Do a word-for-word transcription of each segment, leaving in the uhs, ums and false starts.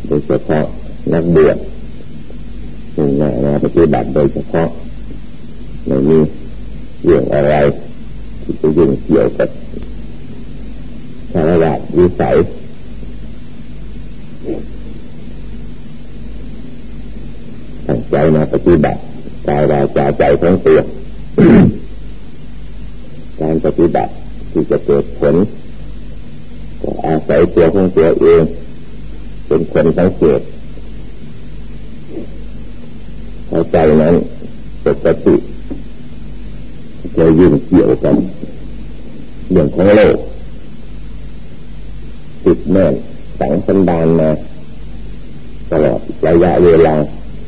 โดยเฉพาะนักบวชซึ่งมาปฏิบัติโดยเฉพาะไม่มีเรื่องอะไรที่จะยุ่งเกี่ยวกับสารวัตรวิสัยตั้งใจมาปฏิบัติกายวาจาใจทั้งตัว การปฏิบัติที่จะเกิดผลก็อาศัยตัวของตัวเองเป็นคนสังเกตเข้าใจนั้นปกติจะยุ่งเกี่ยวกับเรื่องของโลกติดแน่นฝังสันดานมาตลอดระยะเวลา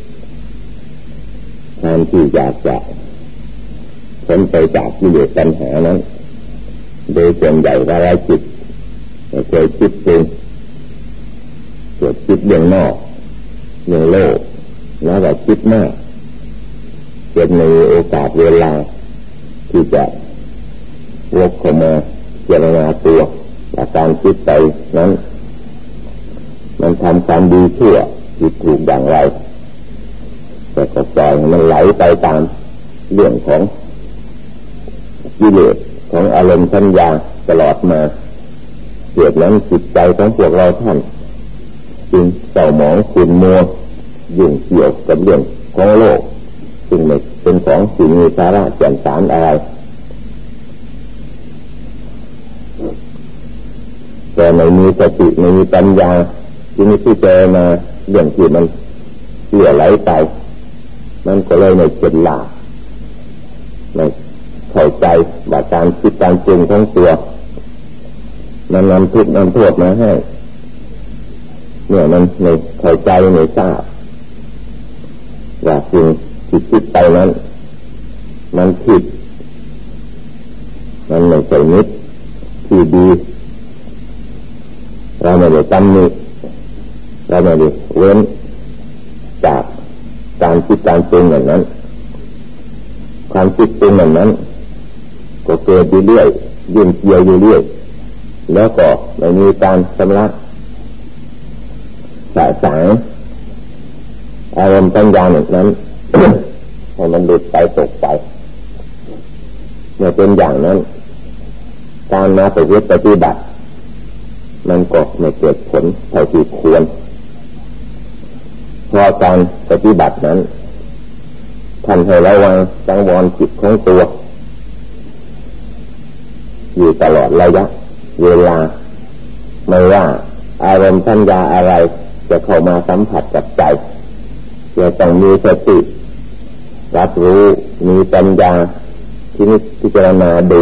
แทนที่อยากจะพ้นไปจากกิเลสปัญหานั้นโดยส่วนใหญ่ว่าเราจิตเคยคิดเองเกิดคิดเรื่องนอกเรื่องโลกแล้วก็คิดมากเกิดในโอกาสเวลาที่จะวกเข้ามาเจรณาตัวและการคิดไปนั้นมันทำความดีชั่วผิดถูกอย่างไรแต่ก็ปล่อยมันไหลไปตามเรื่องของกิเลสของอารมณ์สัญญาตลอดมาเกิดนั้นจิตใจของพวกเราท่านจึงเศร้าหมองขุ่นมัวยุ่งเกี่ยวกับเรื่องของโลกซึ่งไม่เป็นของสิ่งมีสาระแก่นสารอะไรแต่ไม่มีสติไม่มีปัญญาที่มีที่เจอมาเรื่องที่มันเสียไหลไปมันก็เลยไม่เจ็ดหลาไม่เข้าใจว่าการคิดการปรุงของตัวมันนำทุกข์นำโทษมาให้เนี่ยมันไม่เข้าใจไม่ทราบว่าสิ่งที่คิดไปนั้นมันผิดมันไม่ใช่นิดที่ดีเราไม่ได้ตำหนิเราไม่ได้เว้นจากการคิดการปรุงอย่างนั้นความคิดปรุงอย่างนั้นก็เกิดอยู่เรื่อยยุ่งเกี่ยวอยู่เรื่อยแล้วก็ไม่มีการชำระสะสางอารมณ์ปัญญาอย่างนั้น ให้มันหลุดไปตกไปเมื่อเป็นอย่างนั้นการมาปฏิบัติมันก็ไม่เกิดผลเท่าที่ควรเพราะการปฏิบัตินั้นท่านให้ระวังสังวรจิตของตัวอยู่ตลอดระยะเวลาไม่ว่าอารมณ์สัญญาอะไรจะเข้ามาสัมผัสกับใจจะต้องมีสติรับรู้มีปัญญาที่นิพิจารณาดู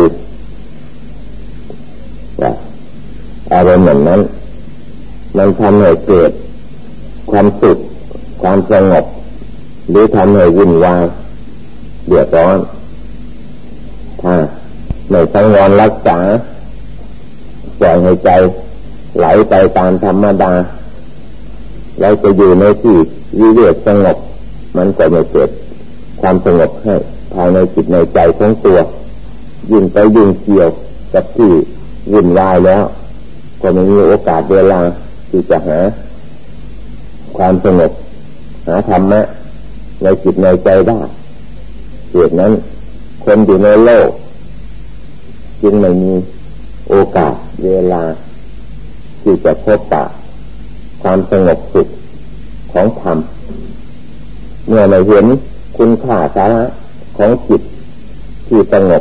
ว่าอารมณ์เหล่านั้นมันทำให้เกิดความสุขความสงบหรือทำให้วุ่นวายเดือดร้อนถ้าไม่สังวรรักษาปล่อยให้ใจไหลไปตามธรรมดาเราจะอยู่ในที่วิเวกสงบมันก็ไม่เกิดความสงบให้ภายในจิตในใจของตัวยิ่งไปยิ่งเกี่ยวกับที่วุ่นวายแล้วก็ไม่มีโอกาสเวลาที่จะหาความสงบหาธรรมะในจิตในใจได้เหตุนั้นคนอยู่ในโลกจึงไม่มีโอกาสเวลาที่จะพบปะความสงบสุขของธรรมเมื่อไม่เห็นคุณค่าสาระของจิตที่สงบ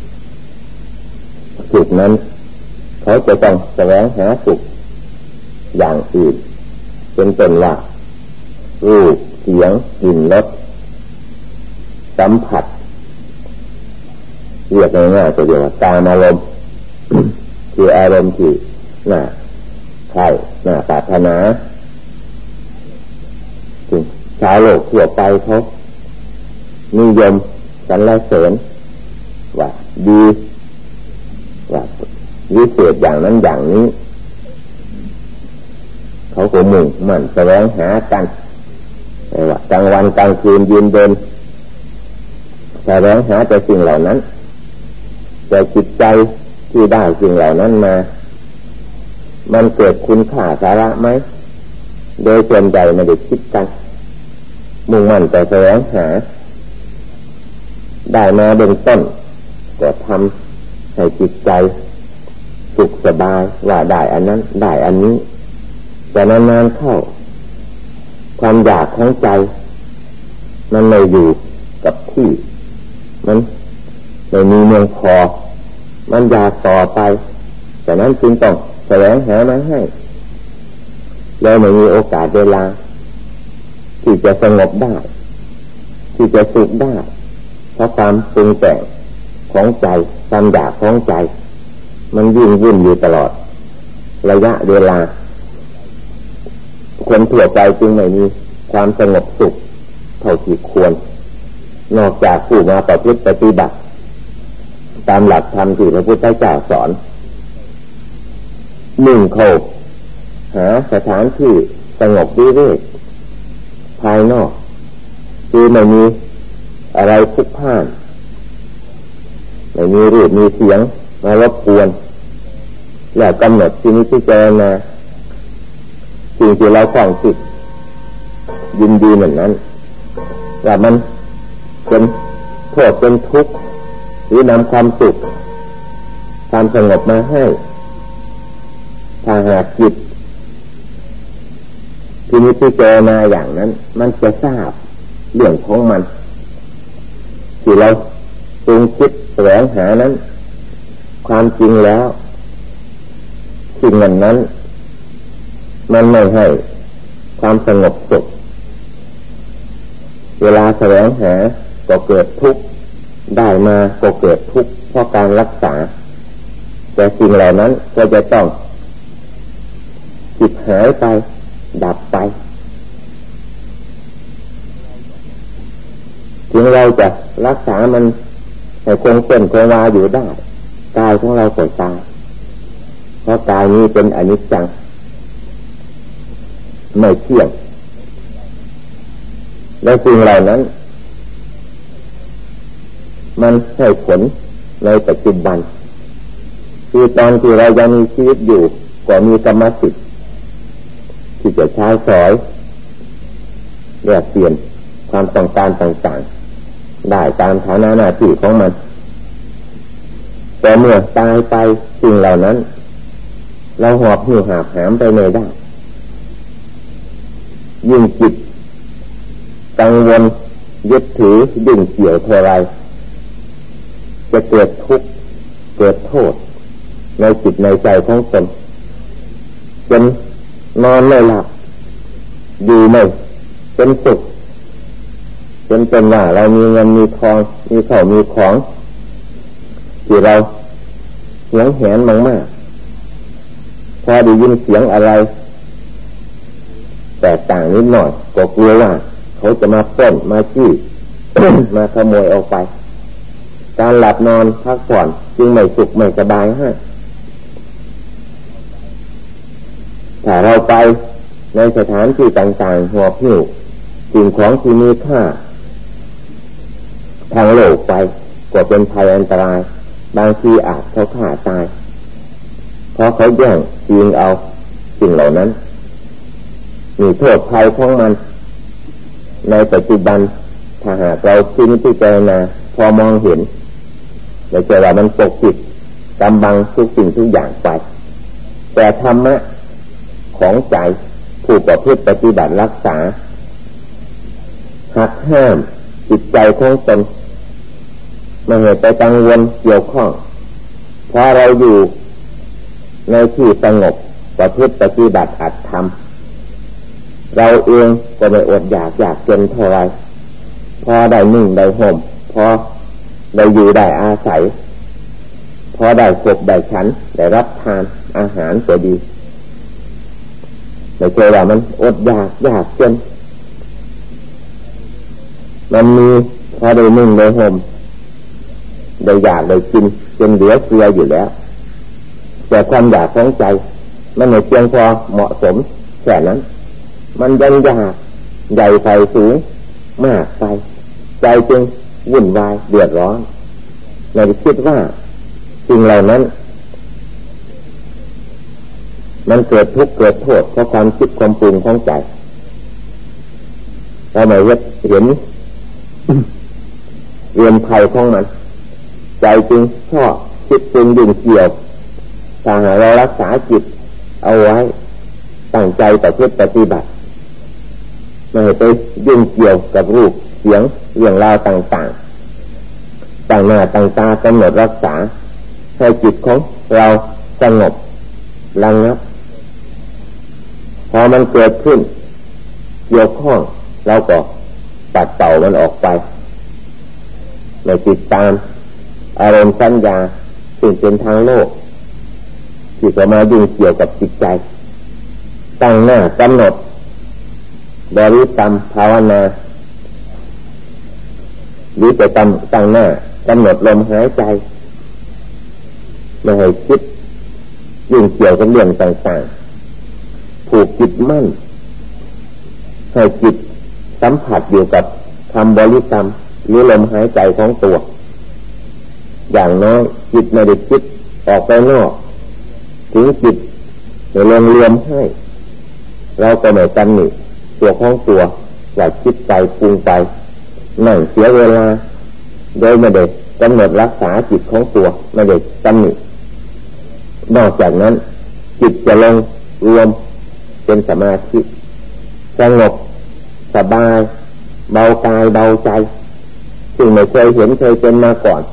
จิตนั้นเขาจะต้องแสวงหาสุขอย่างอื่นเป็นต้นว่ารูปเสียงกลิ่นรสสัมผัสเรียกง่ายๆก็เรียกว่าตามอารมณ์ คืออารมณ์ที่น่าใคร่น่าปรารถนาถึงชาวโลกทั่วไปเขานิยมสรรเสริญว่าดีว่าวิเศษอย่างนั้นอย่างนี้เขาก็มุ่งมั่นแสวงหากันว่ากลางวันกลางคืนยืนเดินแสวงหาแต่สิ่งเหล่านั้นแต่จิตใจที่ได้สิ่งเหล่านั้นมามันเกิดคุณค่าสาระไหมโดยส่วนใหญ่ไม่ได้คิดกันมุ่งมั่นแต่แสวงหาได้มาเบื้องต้นก็ทำให้จิตใจสุขสบายว่าได้อันนั้นได้อันนี้แต่นานๆเข้าความอยากของใจมันไม่อยู่กับที่มันไม่มีเมืองพอมันอยากต่อไปแต่นั้นจึงต้องแสวงหามาให้แล้วไม่มีโอกาสเวลาที่จะสงบได้ที่จะสุขได้เพราะความปรุงแต่งของใจความอยากของใจมันยิ่งวุ่นอยู่ตลอดระยะเวลาคนทั่วไปจึงไม่มีความสงบสุขเท่าที่ควรนอกจากผู้มาประพฤติปฏิบัติตามหลักธรรมที่พระพุทธเจ้าสอนมุ่งเข้าหาสถานที่สงบวิเวกภายนอกคือไม่มีอะไรพลุกพล่านไม่มีรูปมีเสียงมารบกวนแล้วกำหนดที่นี้ที่เจอมาสิ่งที่เราคล้องจิตยินดีเหมือนนั้นว่ามันเป็นโทษเป็นทุกข์หรือนำความสุขความสงบมาให้ถ้าหากจิตที่นี้ที่เจอมาอย่างนั้นมันจะทราบเรื่องของมันที่เราปรุงคิดแสวงหานั้นความจริงแล้วสิ่งนั้นนั้นมันไม่ให้ความสงบสุขเวลาแสวงหาก็เกิดทุกข์ได้มาก็เกิดทุกข์เพราะการรักษาแต่สิ่งเหล่านั้นก็จะต้องจิตหายไปดับไปถึงเราจะรักษามันให้คงเส้นคงวาอยู่ได้กายของเราก็ตายเพราะกายนี้เป็นอนิจจังไม่เที่ยงและสิ่งเหล่านั้นมันให้ผลในปัจจุบันคือตอนที่เรายังมีชีวิตอยู่ก็มีกรรมสิทธิ์ที่จะใช้สอยแลกเปลี่ยนความต้องการต่างๆได้ตามฐานะหน้าที่ของมันแต่เมื่อตายไปสิ่งเหล่านั้นเราหอบหิ้วหาบหามไปไม่ได้ยิ่งจิตกังวลยึดถือยิ่งเกี่ยวเท่าไรจะเกิดทุกข์เกิดโทษในจิตในใจของตนจนนอนไม่หลับอยู่ไม่เป็นสุขจนเป็นว่าเรามีเงินมีทองมีข้าวมีของที่เราหวงแหนมากๆพอได้ยินเสียงอะไรแตกต่างนิดหน่อยก็กลัวว่าเขาจะมาปล้นมาจี้ มาขโมยเอาไปการหลับนอนพักผ่อนจึงไม่สุขไม่สบายฮะถ้าเราไปในสถานที่ต่างๆหอบหิ้วสิ่งของที่มีค่าทางโลกไปก็เป็นภัยอันตรายบางทีอาจเขาฆ่าตายเพราะเขาแย่งชิงเอาสิ่งเหล่านั้นมีโทษภัยของมันในปัจจุบันถ้าหากเราคิดพิจารณาพอมองเห็นเราจะว่ามันปกปิดกำบังทุกสิ่งทุกอย่างไปแต่ธรรมะของใจผู้ประพฤติปฏิบัติรักษาหักห้ามจิตใจของตนไม่ให้ไปกังวลเกี่ยวข้องเพราะเราอยู่ในที่สงบประพฤติปฏิบัติอัตธรรมเราเองก็ไม่อดอยากอยากจนเท่าไรพอได้นึ่งได้ห่มพอได้อยู่ได้อาศัยพอได้ขบได้ฉันได้รับทานอาหารก็ดีไม่ใช่ว่ามันอดอยากอยากจนมันมีพอได้นึ่งได้ห่มได้อยากได้กินจนเหลือเฟืออยู่แล้วแต่ความอยากของใจมันไม่เพียงพอเหมาะสมแค่นั้นมันยังอยากใหญ่ไฟสูงมากไปใจจึงวุ่นวายเดือดร้อนในคิดว่าสิ่งเหล่านั้นมันเกิดทุกข์เกิดโทษเพราะความคิดความปรุงของใจเราไม่เห็นเรียนภัยของมันใจจึงชอบคิดปรุงยุ่งเกี่ยวถ้าหากเรารักษาจิตเอาไว้ตั้งใจต่อเพื่อปฏิบัติไม่ให้ไปยุ่งเกี่ยวกับรูปเสียงเรื่องราวต่างๆต่างหน้าต่างตากำหนดรักษาให้จิตของเราสงบระงับพอมันเกิดขึ้นเกี่ยวข้องเราก็ปัดเป่ามันออกไปไม่ติดตามอารมณ์สัญญาซึ่งเป็นทางโลกที่จะมายุ่งเกี่ยวกับจิตใจตั้งหน้ากำหนดบริกรรมภาวนาหรือจะตั้งตั้งหน้ากำหนดลมหายใจไม่ให้คิดยุ่งเกี่ยวกับเรื่องต่างๆผูกจิตมั่นให้จิตสัมผัสอยู่กับคำบริกรรมหรือลมหายใจของตัวอย่างน้อยจิตไม่ได้คิดออกไปนอกถึงจิตในลงรวมให้เราก็ไม่ตำหนิตัวของตัวว่าคิดไปปรุงไปนั่งเสียเวลาโดยไม่ได้กำหนดรักษาจิตของตัวไม่ได้ตำหนินอกจากนั้นจิตจะลงรวมเป็นสมาธิสงบสบายเบากายเบาใจซึ่งไม่เคยเห็นเคยเป็นมาก่อน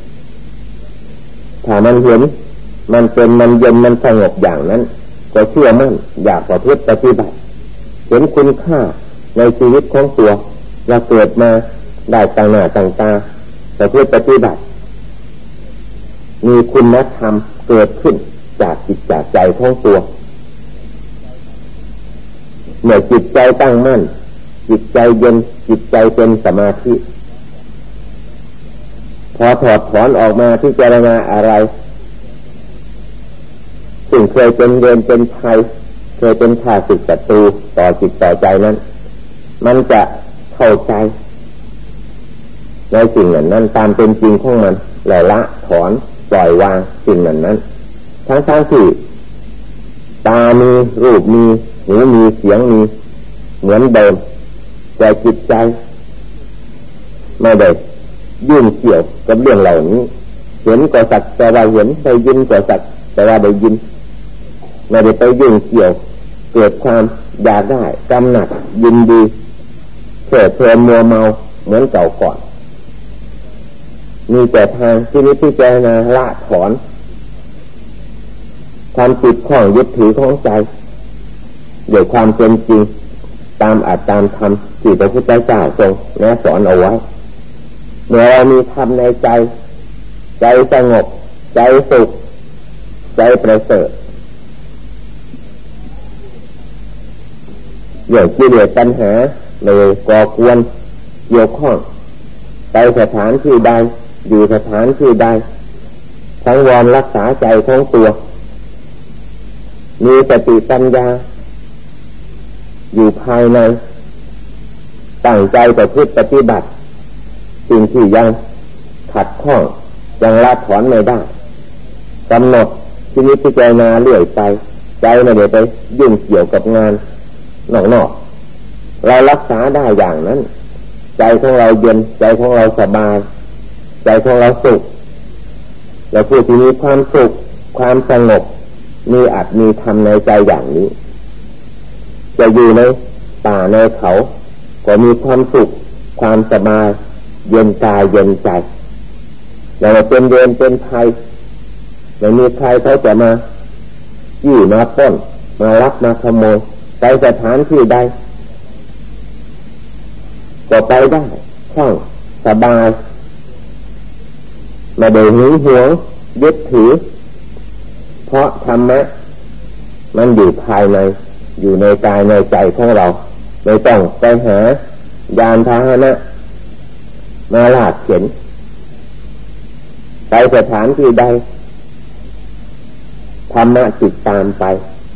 ถ้ามันเห็นมันเป็นมันเย็นมันสงบอย่างนั้นก็เชื่อมั่นอยากประพฤติปฏิบัติเห็นคุณค่าในชีวิตของตัวเราเกิดมาได้ต่างหน้าต่างตาประพฤติปฏิบัติมีคุณธรรมเกิดขึ้นจากจิตจากใจของตัวเมื่อจิตใจตั้งมั่นจิตใจเย็นจิตใจเป็นสมาธิพอถอดถอนออกมาที่เจรณาอะไรสิ่งเคยเป็นเวรเป็นภัยเคยเป็นข้าศึกศัตรูต่อจิตต่อใจนั้นมันจะเข้าใจในสิ่งนั้นนั้นตามเป็นจริงของมันแล้วละถอนปล่อยวางสิ่งนั้นนั้นทั้งทั้งที่ตามีรูปมีหูมีเสียงมีเหมือนเดิมแต่จิตใจไม่ได้ยุ่งเกี่ยวกับเรื่องเหล่านี้เห็นก็สักแต่ว่าเห็นได้ยินก็สักแต่ว่าได้ยินไม่ได้ไปยุ่งเกี่ยวเกิดความอยากได้กำหนัดยินดีเพลิดเพลินมัวเมาเหมือนเก่าก่อนมีแต่ทางที่นิพพิจารณาละถอนความติดข้องยึดถือของใจด้วยความเป็นจริงตามอัตตามธรรมที่พระพุทธเจ้าทรงแนะสอนเอาไว้เมื่อเรามีธรรมในใจใจสงบใจสุขใจประเสริฐอย่างกิเลสตัณหาเลยก่อกวนเกี่ยวข้องไปสถานที่ใดอยู่สถานที่ใดสังวรรักษาใจของตัวมีสติปัญญาอยู่ภายในตั้งใจประพฤติปฏิบัติสิ่งที่ยังขัดข้องยังละถอนไม่ได้กำหนดชีวิตพิจารณาเรื่อยไปใจไม่ได้ไปยุ่งเกี่ยวกับงานนอกๆเรารักษาได้อย่างนั้นใจของเราเย็นใจของเราสบายใจของเราสุขและผู้ที่มีความสุขความสงบมีอัตมีธรรมในใจอย่างนี้จะอยู่ในป่าในเขาก็มีความสุขความสบายเย็นกายเย็นใจแล้วเป็นเวรเป็นภัยไม่มีใครเขาจะมาจี้มาปล้นมาลักมาขโมยไปสถานที่ใดก็ไปได้คล่องสบายไม่ได้หึงหวงยึดถือเพราะธรรมะมันอยู่ภายในอยู่ในกายในใจของเราไม่ต้องไปหายานพาหนะมาลากเข็นไปสถานที่ใดธรรมะติดตามไป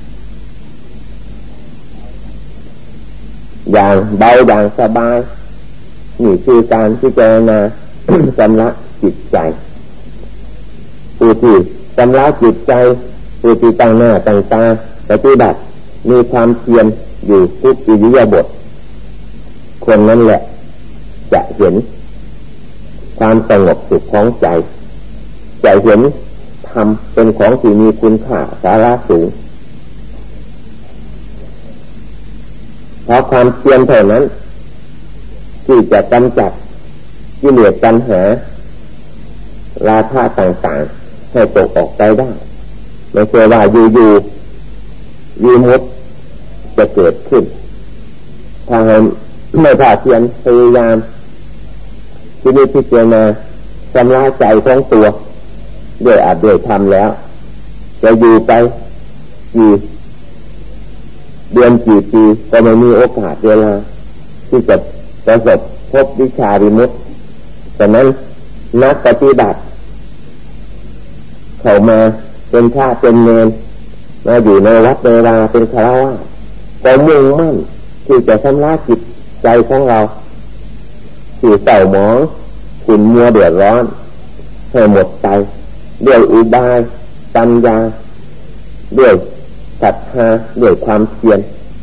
อย่างเบาอย่างสบายนี่คือการพิจารณา ชำระจิตใจผู้ที่ชำระจิตใจผู้ที่ตั้งหน้าตั้งตาปฏิบัติมีความเพียรอยู่ทุกอิริยาบถคนนั้นแหละจะเห็นความสงบสุขของใจจะเห็นธรรมเป็นของที่มีคุณค่าสาระสูงเพราะความเพียรเท่านั้นที่จะกำจัดกิเลสตัณหาราคะต่างๆให้ตกออกไปได้ไม่ใช่ว่าอยู่ๆวิมุตติจะเกิดขึ้นถ้าไม่ภาคเพียรพยายามที่นี้พิจารณาชำระใจของตัวด้วยอาจด้วยธรรมแล้วจะอยู่ไปกี่เดือนกี่ปีก็ไม่มีโอกาสเวลาที่จะประสบพบวิชาวิมุตติฉะนั้นนักปฏิบัติเข้ามาเป็นพระเป็นเณรมาอยู่ในวัดในวาเป็นฆราวาสก็มุ่งมั่นที่จะชำระจิตใจของเราที่เศร้าหมองขุ่นมัวเดือดร้อนให้หมดไปด้วยอุบายปัญญาด้วยศรัทธาด้วยความเพียร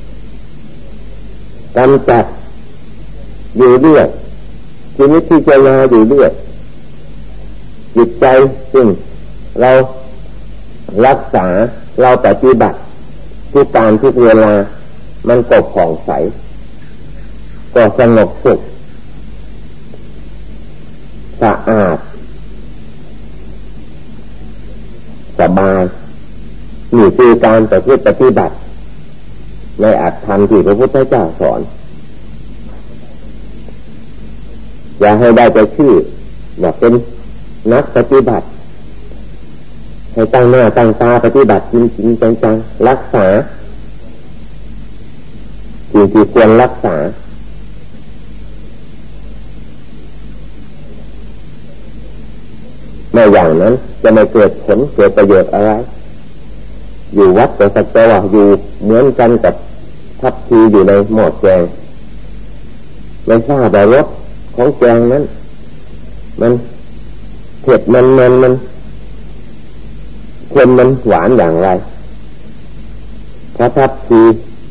กำจัดอยู่เรื่อยชีวิตที่จะมาอยู่เรื่อยจิตใจซึ่งเรารักษาเราปฏิบัติทุกการทุกเวลามันก็ผ่องใสก็สงบสุขสะอาดสบายนี่คือการปฏิบัติในอัตถธรรมที่พระพุทธเจ้าสอนอย่าให้ได้แต่ชื่อว่าเป็นนักปฏิบัติให้ตั้งหน้าตั้งตาปฏิบัติจริงๆจังๆรักษาสิ่งที่ควรรักษาไม่อย่างนั้นจะไม่เกิดผลเกิดประโยชน์อะไรอยู่วัดแต่สักแต่ว่าอยู่เหมือนกันกับทัพพีอยู่ในหม้อแกงไม่ทราบว่ารสของแกงนั้นมันเผ็ดมันมันมันเค็มมันหวานอย่างไรเพราะทัพพี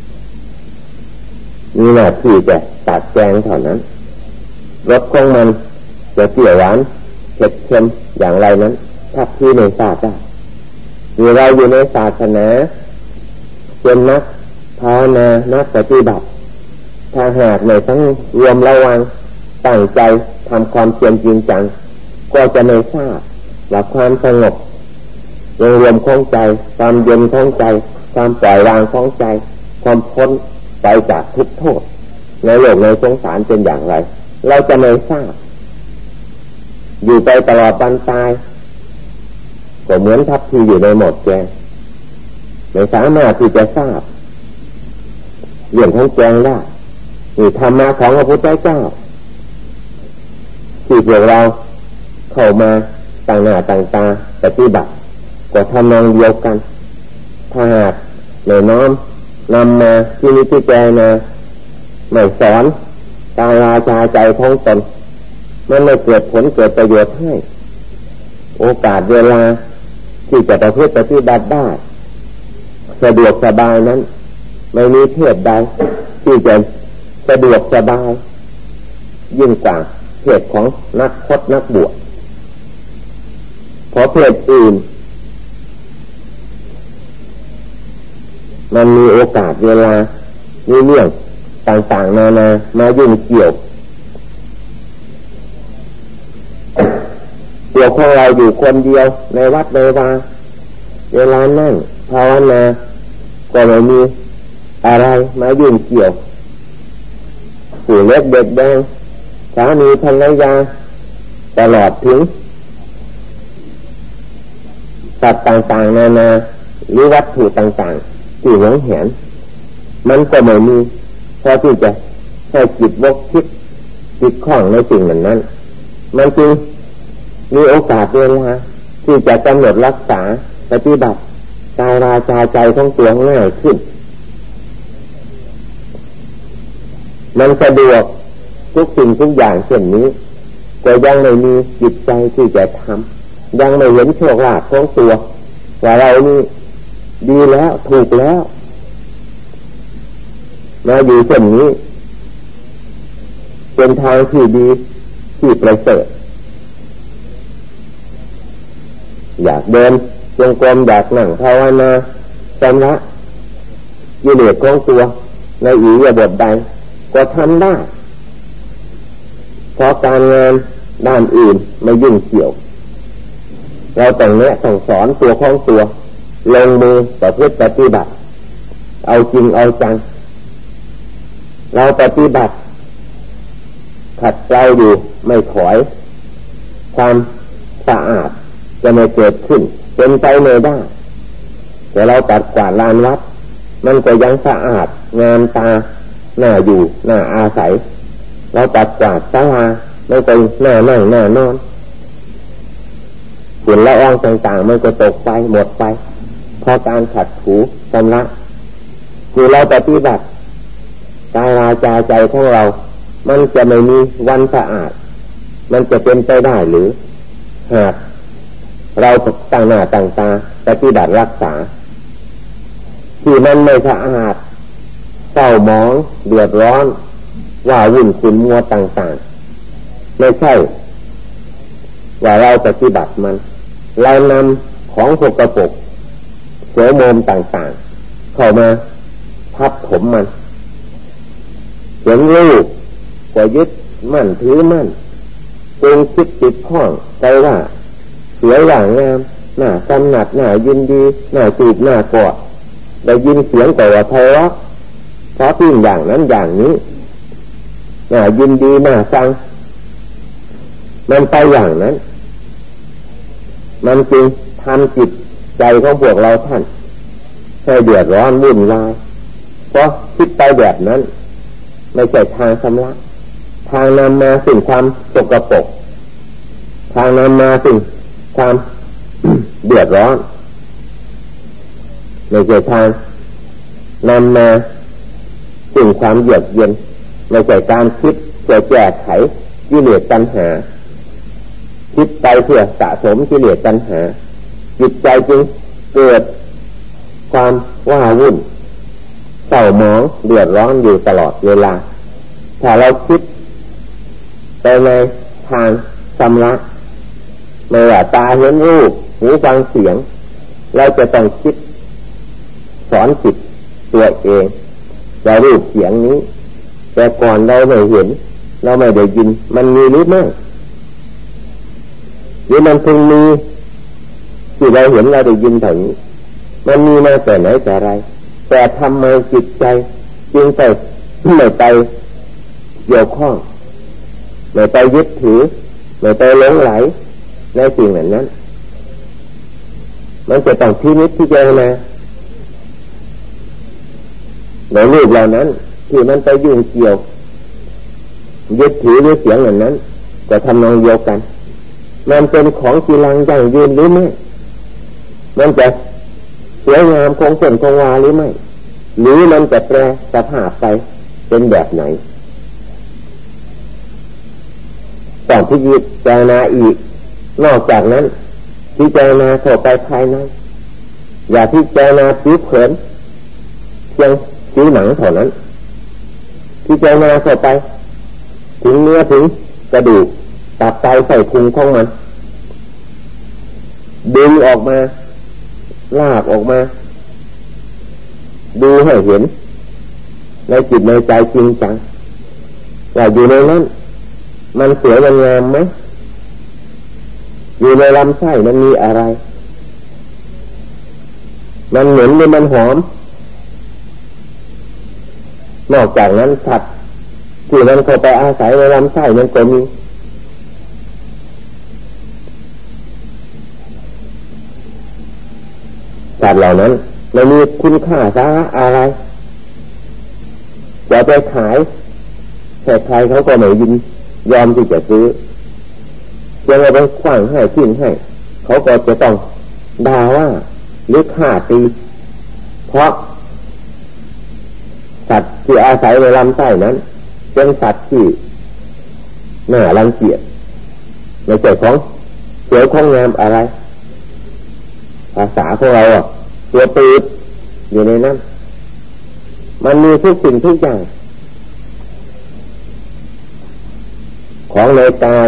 มีหน้าที่แต่ตักแกงเท่านั้นรสของมันจะเปรี้ยวหวานเผ็ดเค็มอย่างไรนั้นทัพพีไม่ทราบได้มีเราอยู่ในศาสนาเป็นนักภาวนานักปฏิบัติถ้าหากในทั้งรวมระวังตั้งใจทำความเพียรจริงจังก็จะไม่ทราบว่าความสงบรวมรวมของใจความเย็นของใจความปล่อยวางของใจความพ้นไปจากทุกโทษในโลกในสงสารเป็นอย่างไรเราจะไม่ทราบอยู่ไปตลอดวันตายก็เหมือนทัพที่อยู่ในหม้อแกงไม่สามารถที่จะทราบเรื่องของแกงได้นี่ธรรมะของพระพุทธเจ้าที่พวกเราเข้ามาต่างหน้าต่างตาปฏิบัติก็ทำนองเดียวกันถ้าหากในน้อมนำมาที่นิพพานมาไม่สอนตาลาจาใจของตนมันไม่เกิดผลเกิดประโยชน์ให้โอกาสเวลาที่จะประพฤติปฏิบัติได้สะดวกสบายนั้นไม่มีเพศใดที่จะสะดวกสบายยิ่งกว่าเพศของนักพจน์นักบวชเพราะเพศอื่นมันมีโอกาสเวลามีเรื่องต่างๆนานามายุ่งเกี่ยวตัวของเราอยู่คนเดียวในวัดในวาเวลานั่งภาวนาก็ไม่มีอะไรมายุ่งเกี่ยวผู้เล็กเด็กแดงสามีภรรยาตลอดถึงสัตว์ต่างๆนานาหรือวัตถุต่างๆที่หวงแหนมันก็ไม่มีพอที่จะให้จิตวกคิดจิตคล้องในสิ่งนั้นนั้นมันจึงมีโอกาสเวลาที่จะกำหนดรักษาปฏิบัติกายราจาใจของตัวง่ายขึ้นมันสะดวกทุกสิ่งทุกอย่างเช่นนี้ก็ยังไม่มีจิตใจที่จะทำยังไม่เห็นโชคลาภของตัวว่าเรานี่ดีแล้วถูกแล้วมาอยู่เช่นนี้เป็นทางที่ดีที่ประเสริฐอยากเดินจงกรมอยากนั่งภาวนาชำระกิเลสของตัวในอิริยาบถใดก็ทำได้เพราะการงานด้านอื่นไม่ยุ่งเกี่ยวเราต้องแนะต้องสอนตัวของตัวลงมือประพฤติปฏิบัติเอาจริงเอาจังเราปฏิบัติขัดเกลาอยู่ไม่ถอยความสะอาดจะไม่เกิดขึ้นเป็นไปไม่ได้แต่เราตัดกวาดลานวัดมันก็ยังสะอาดงามตาหน้าอยู่หน้าอาศัยเราตัดกวาดศาลามันก็หน้านั่งหน้านอนฝุ่นละอองต่างๆมันก็ตกไปหมดไปเพราะการขัดถูชำระคือเราปฏิบัติกายวาจาใจของเรามันจะไม่มีวันสะอาดมันจะเป็นไปได้หรือหากเราต่างหน้าต่างตาปฏิบัติรักษาที่มันไม่สะอาดเศร้าหมองเดือดร้อนว่าวุ่นขุ่นมัวต่างๆไม่ใช่ว่าเราปฏิบัติมันเรานำของสกปรกโสมมต่างๆเข้ามาทับถมมันเห็นรูปก็ยึดมั่นถือมั่นจงคิดติดข้องใจว่าสวยหว่างงามหน้ากำหนัดหน้ายินดีหน้าจูบหน้ากอดได้ยินเสียงแต่ว่าไพเราะเพราะพิ้งอย่างนั้นอย่างนี้หน้ายินดีหน้าฟังมันไปอย่างนั้นมันจึงทำจิตใจของพวกเราท่านให้เดือดร้อนวุ่นวายเพราะคิดไปแบบนั้นไม่ใช่ทางชำระทางนำมาสิ่งความสกปรกทางนำมาสิ่งความเดือดร้อนไม่ใช่ทางนำมาสิ่งความเยือกเย็นไม่ใช่การคิดเพื่อแก้ไขกิเลสตัณหาคิดไปเพื่อสะสมกิเลสตัณหาจิตใจจึงเกิดความว้าวุ่นเศร้าหมองเดือดร้อนอยู่ตลอดเวลาถ้าเราคิดไปในทางชำระไม่ว่าตาเห็นรูปหูฟังเสียงเราจะต้องคิดสอนจิตตัวเองว่ารูปเสียงนี้แต่ก่อนเราไม่เห็นเราไม่ได้ยินมันมีหรือไม่หรือมันเพิ่งมีที่เราเห็นเราได้ยินเท่านี้มันมีมาแต่ไหนแต่ไรแต่ทำไมจิตใจจึงไปไม่ไปเกี่ยวข้องไม่ไปยึดถือไม่ไปหลงไหลในสิ่งเหล่านั้นมันจะต้องพินิจพิจารณาในรูปเหล่านั้นที่มันไปยุ่งเกี่ยวยึดถือหรือเสียงเหล่านั้นจะทำนองเดียวกันมันเป็นของกีรังยั่งยืนหรือไม่มันจะสวยงามคงเส้นคงวาหรือไม่หรือมันจะแปรสภาพไปเป็นแบบไหนต้องพิจารณาอีกนอกจากนั้นพิจารณาเข้าไปภายในอย่าพิจารณาผิวเผินเพียงผิวหนังเท่านั้นพิจารณาเข้าไปถึงเนื้อถึงกระดูกตับไตไส้พุงของมันดึงออกมาลากออกมาดูให้เห็นในจิตในใจจริงจังว่าอยู่ในนั้นมันสวยมันงามไหมอยู่ในลำไส้มันมีอะไรมันเหม็นหรือมันหอมนอกจากนั้นสัตว์ที่มันเข้าไปอาศัยในลำไส้มันก็มีสัตว์เหล่านั้นไม่มีคุณค่าสาระอะไรจะไปขายแต่ใครเขาก็ไม่ยินยอมที่จะซื้อจะเอาไปขว้างให้ทิ้งให้เขาก็จะต้องด่าว่าหรือฆ่าตีเพราะสัตว์ที่อาศัยในลำไส้นั้นเป็นสัตว์ที่น่ารังเกียจในใจของสวยของงามอะไรภาษาของเราอ่ะตัวตืดอยู่ในนั้นมันมีทุกสิ่งทุกอย่างของในกาย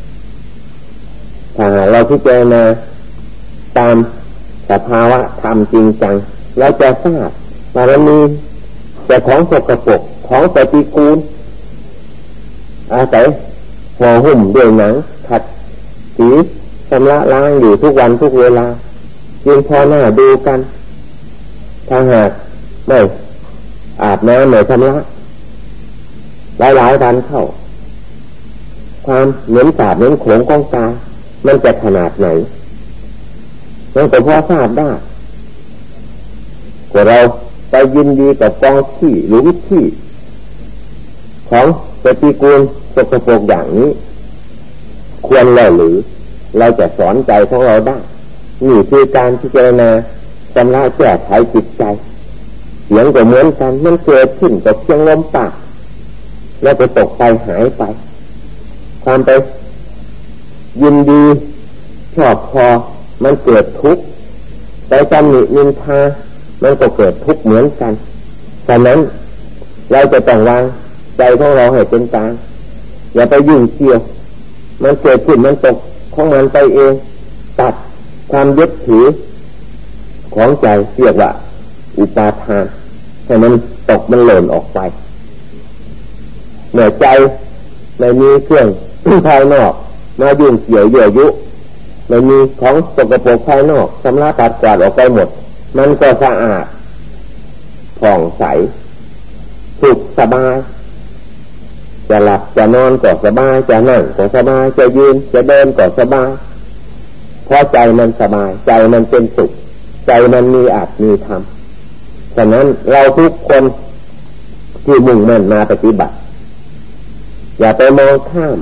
ถ้าเราพิจารณาตามสภาวะธรรมจริงจังเราจะทราบว่ามันมีแต่ของสกปรกของปฏิกูลอาศัยห่อหุ้มด้วยหนังขัดสีชำระล้างอยู่ทุกวันทุกเวลาจึงพอหน้าดูกันถ้าหากไม่อาบน้ำไม่ชำระหลายหลายวันเข้าความเหม็นสาบเหม็นโขงของตามันจะขนาดไหนมันก็พอทราบได้พวกเราไปยินดีกับกองขี้หรือวิธีของปฏิกูลสกปรกอย่างนี้ควรแล้วหรือเราจะสอนใจของเราได้นี่คือการพิจารณาชำระแก้ไขจิตใจเสียงก็เหมือนกันมันเกิดขึ้นกับเพียงลมปากแล้วก็ตกไปหายไปความไปยินดีชอบพอมันเกิดทุกข์ไปตำหนินินทามันก็เกิดทุกข์เหมือนกันฉะนั้นเราจะต้องวางใจของเราให้เป็นกลางอย่าไปยุ่งเกี่ยวมันเกิดขึ้นมันตกของมันไปเองตัดความยึดถือของใจเรียกว่าอุปาทานให้มันตกมันหล่นออกไปเมื่อใจไม่มีเครื่องภายนอกมายุ่งเกี่ยวยั่วยุไม่มีของสกปรกภายนอกชำระตัดกวาดออกไปหมดมันก็สะอาดผ่องใสสุขสบายจะหลับจะนอนก็สบายจะนั่งก็สบายจะยืนจะเดินก็สบายเพราะใจมันสบายใจมันเป็นสุขใจมันมีอาจมีธรรมฉะนั้นเราทุกคนที่มุ่งมั่นมาปฏิบัติอย่าไปมองข้าม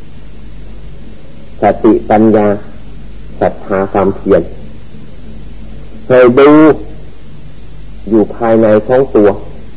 สติปัญญาศรัทธาความเพียรให้ดูอยู่ภายในของตัว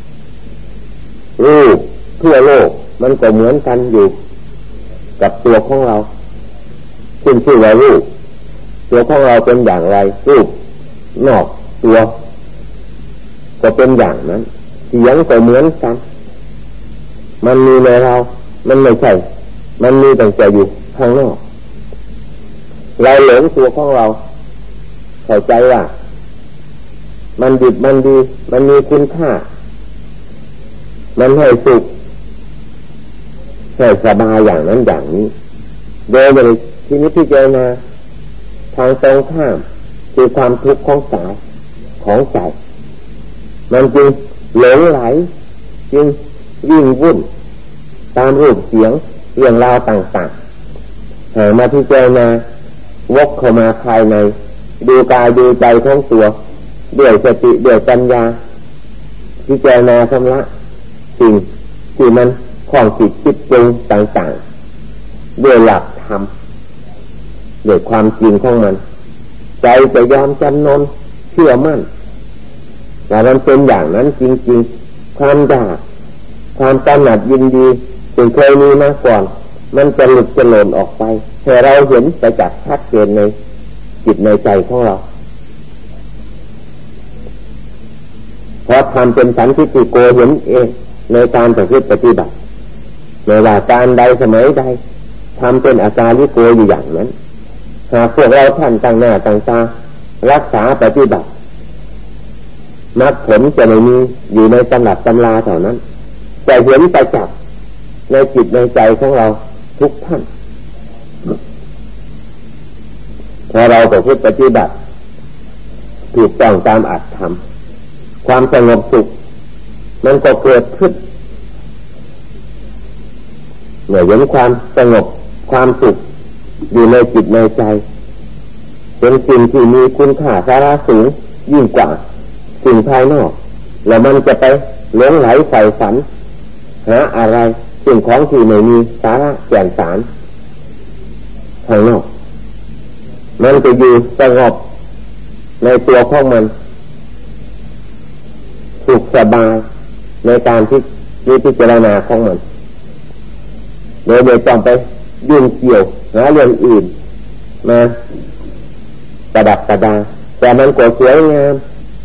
รูปทั่วโลกมันก็เหมือนกันอยู่กับตัวของเราขึ้นชื่อว่ารูปตัวของเราเป็นอย่างไรรูปนอกตัวก็เป็นอย่างนั้นเสียงก็เหมือนกันมันมีในเรามันไม่ใช่มันมีแต่จะอยู่ข้างนอกเราหลงตัวของเราเข้าใจว่ามันดีมันดีมันมีคุณค่ามันให้สุขให้สบายอย่างนั้นอย่างนี้โดยในที่นี้พิจารณาทางตรงข้ามคือความทุกข์ของกายของใจมันจึงหลงไหลจึงวิ่งวุ่นตามรูปเสียงเรื่องราวต่างๆหามาพิจารณาวกเข้ามาภายในดูกายดูใจของตัวด้วยสติด้วยปัญญาพิจารณาชำระสิ่งที่มันของจิตคิดปรุงต่างๆด้วยหลักธรรมด้วยความจริงของมันใจจะยอมจำนนเชื่อมั่นว่ามันเป็นอย่างนั้นจริงๆความอยากความกำหนัดยินดีสิ่งเคยมีมาก่อนมันจะหลุดจะหล่นออกไปให้เราเห็นไปจากชัดเจนในจิตในใจของเราเพราะทำเป็นสันทิฏฐิโกเห็นเองในการประพฤติปฏิบัติในว่าการใดสมัยใดทำเป็นอาการลิโกอยู่อย่างนั้นหากพวกเราท่านตั้งหน้าตั้งตารักษาปฏิบัติมรรคผลจะไม่มีอยู่ในตำรับตำราเท่านั้นแต่เห็นไปจับในจิตในใจของเราทุกท่านพอเราประพฤติปฏิบัติถูกต้องตามอัตธรรมความสงบสุขมันก็เกิดขึ้นเมื่อเห็นความสงบความสุขอยู่ในจิตในใจเป็นสิ่งที่มีคุณค่าสาระสูงยิ่งกว่าสิ่งภายนอกแล้วมันจะไปหลงไหลใฝ่ฝันหาอะไรสิ่งของที่ไม่มีสาระแก่นสารภายนอกมันจะอยู่สงบในตัวของมันสุขสบายในการที่มีพิจารณาของมันโดยไม่ต้องไปยุ่งเกี่ยวหาเรื่องอื่นมาประดับประดาแต่มันก็สวยงาม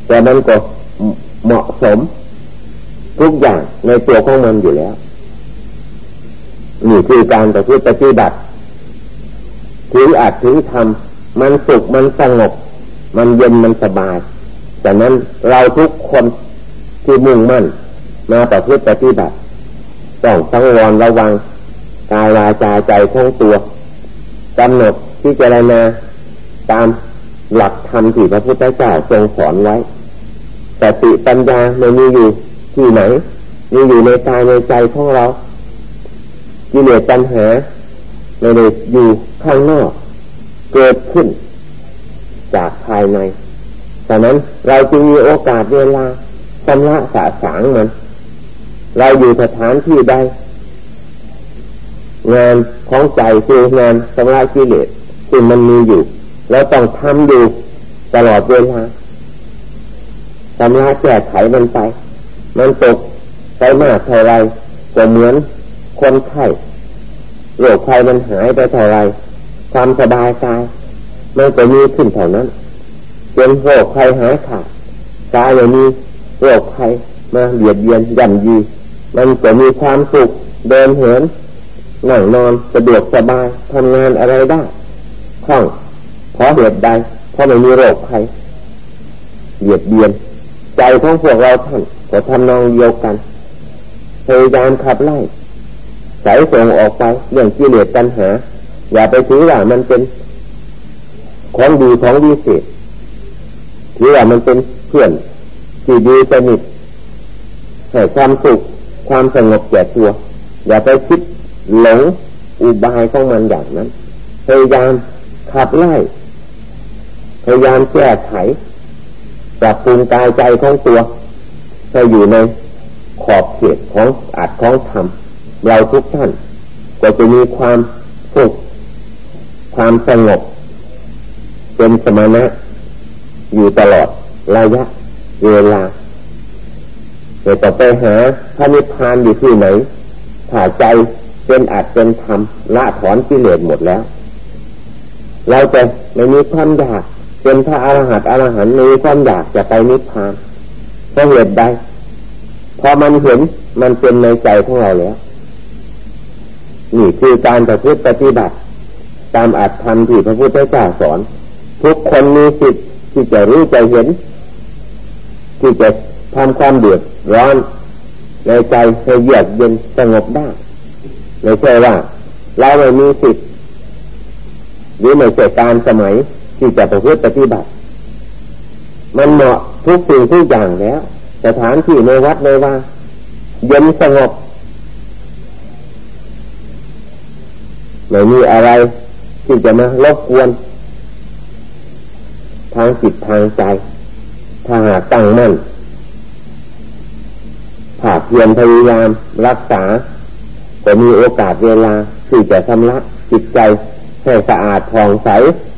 แต่มันก็เหมาะสมทุกอย่างในตัวของมันอยู่แล้วนี่คือการประพฤติปฏิบัติถึงอาจถึงทำมันสุขมันสงบมันเย็นมันสบายแต่นั้นเราทุกคนที่มุ่งมั่นมาประพฤติปฏิบัติต้องสังวรระวังกายวาจาใจของตัวกำหนดที่จะรายนาตามหลักธรรมที่พระพุทธเจ้าทรงสอนไว้แต่สติปัญญาไม่มีอยู่ที่ไหนมีอยู่ในกายในใจของเรากิเลสตัณหาไม่ได้อยู่ข้างนอกเกิดขึ้นจากภายในฉะนั้นเราจึงมีโอกาสเวลาชำระสะสางมันเราอยู่สถานที่ใดงานของใจคืองานชำระกิเลสซึ่งมันมีอยู่เราต้องทำอยู่ตลอดเวลาชำระแก้ไขมันไปมันตกไปมากเท่าไรก็เหมือนคนไข้โรคภัยมันหายไปเท่าไรความสบายกายมันก็มีขึ้นเท่านั้นเป็นโรคภัยหายขาดกายอย่างนี้โรคภัยมาเบียดเบียนย่ำยีมันก็มีความสุขเดินเหินนั่งนอนสะดวกสบายทำงานอะไรได้คล่องเพราะเหตุใดเพราะไม่มีโรคภัยเบียดเบียนใจของพวกเราท่านก็ทำนองเดียวกันพยายามขับไล่สายส่งออกไปเรื่องกิเลสตัณหาอย่าไปถือว่ามันเป็นของดีของวิเศษถือว่ามันเป็นเพื่อนที่ดีสนิทให้ความสุขความสงบแก่ตัวอย่าไปคิดหลงอุบายของมันอย่างนั้นพยายามขับไล่พยายามแก้ไขปรับปรุงกายใจของตัวให้อยู่ในขอบเขตของอัตของธรรมเราทุกท่านก็จะมีความสุขความสงบเป็นสมณะอยู่ตลอดระยะเวลาแต่ต่อไปหาพระนิพพานอยู่ที่ไหนถ้าใจเป็นอัตเป็นธรรมละถอนกิเลสหมดแล้วเราจะไม่มีความอยากเป็นพระอรหันต์อรหันต์มีความอยากจะไปนิพพานเพราะเหตุใดพอมันเห็นมันเป็นในใจของเราแล้วนี่คือการประพฤติปฏิบัติตามอัตธรรมที่พระพุทธเจ้าสอนทุกคนมีสิทธิ์ที่จะรู้จะเห็นที่จะทำความเดือดร้อนในใจให้เยือกเย็นสงบได้ไม่ใช่ว่าเราไม่มีสิทธิ์หรือไม่ใช่การสมัยที่จะประพฤติปฏิบัติมันเหมาะทุกสิ่งทุกอย่างแล้วสถานที่ในวัดในว่าเย็นสงบไม่มีอะไรที่จะมารบกวนทางจิตทางใจถ้าหากตั้งมั่นถ้าเพียรพยายามรักษาก็มีโอกาสเวลาที่จะชำระจิตใจให้สะอาดผ่องใส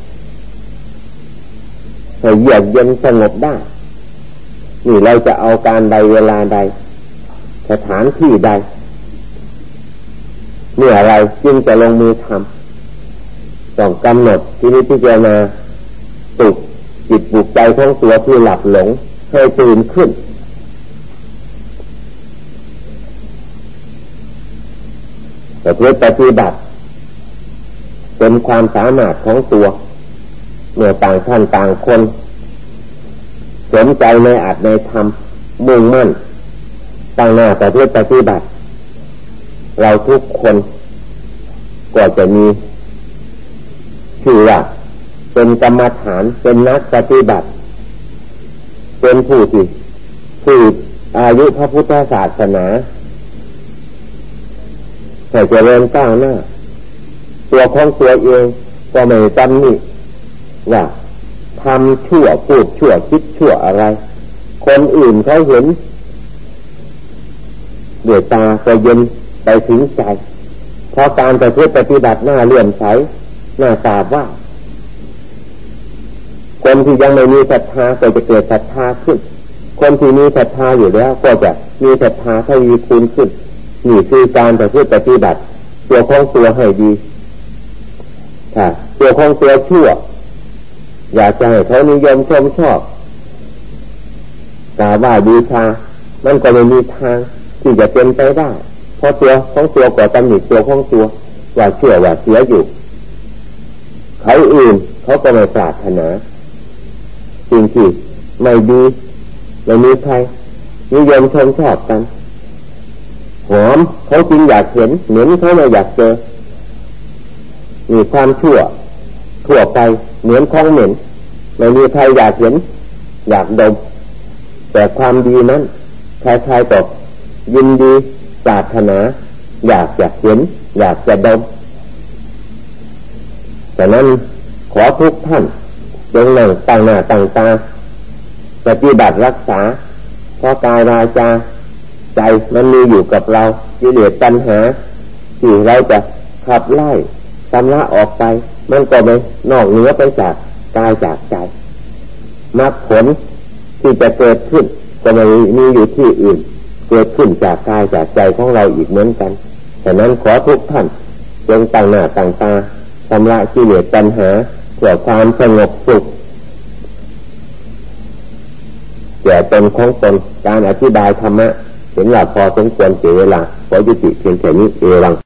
ให้เยือกเย็นสงบได้นี่เราจะเอาการใดเวลาใดสถานที่ใดเมื่ออะไรจึงจะลงมือทำต้องกำหนดที่นี้พิจารณาปลุกจิตปลุกใจของตัวที่หลับหลงให้ตื่นขึ้นแต่เพื่อปฏิบัติเป็นความสามารถของตัวเมื่อต่างท่านต่างคนสนใจในอัตในธรรมมุ่งมั่นตั้งหน้าแต่เพื่อปฏิบัติเราทุกคนก็จะมีชื่อว่าเป็นกรรมฐานเป็นนักปฏิบัติเป็นผู้ที่สืบอายุพระพุทธศาสนาให้เจริญก้าวหน้าตัวของตัวเองก็ไม่จำนี่ว่าทำชั่วพูดชั่วคิดชั่วอะไรคนอื่นเขาเห็นด้วยตาก็เย็นไปถึงใจเพราะการประพฤติปฏิบัติหน้าเลื่อมใสหน้าตาว่าคนที่ยังไม่มีศรัทธาก็จะเกิดศรัทธาขึ้นคนที่มีศรัทธาอยู่แล้วก็จะมีศรัทธาทวีคูณขึ้นนี่คือการประพฤติปฏิบัติตัวของตัวให้ดีถ้าตัวของตัวชั่วอยากจะให้เขานิยมชมชอบกราบไหว้บูชามันก็ไม่มีทางที่จะเป็นไปได้เพราะตัวของตัวก่อตำหนิตัวของตัวว่าเชื่อว่าเสียอยู่เขาอื่นเขาก็ไม่ปรารถนาสิ่งที่ไม่ดีไม่มีใครนิยมชมชอบกันหอมเขาจริงอยากเห็นเหม็นเขาไม่อยากเจอมีความชั่วทั่วไปเหมือนของเหม็นไม่มีใครอยากเห็นอยากดมแต่ความดีนั้นใครๆก็ยินดีปรารถนาอยากจะเห็นอยากจะดมฉะนั้นขอทุกท่านจงนั่งตั้งหน้าตั้งตาปฏิบัติรักษาเพราะกายวาจาใจมันมีอยู่กับเรากิเลสตัณหาที่เราจะขับไล่ชำระออกไปมันก็ไม่นอกเหนือไปจากกายจากใจมรรคผลที่จะเกิดขึ้นก็ไม่มีอยู่ที่อื่นเกิดขึ้นจากกายจากใจของเราอีกเหมือนกันฉะนั้นขอทุกท่านจงตั้งหน้าตั้งตาชำระกิเลสตัณหาเพื่อความสงบสุขแก่ตนของตนการอธิบายธรรมะเห็นว่าพอสมควรเสียเวลาขอยุติเพียงแค่นี้เอวัง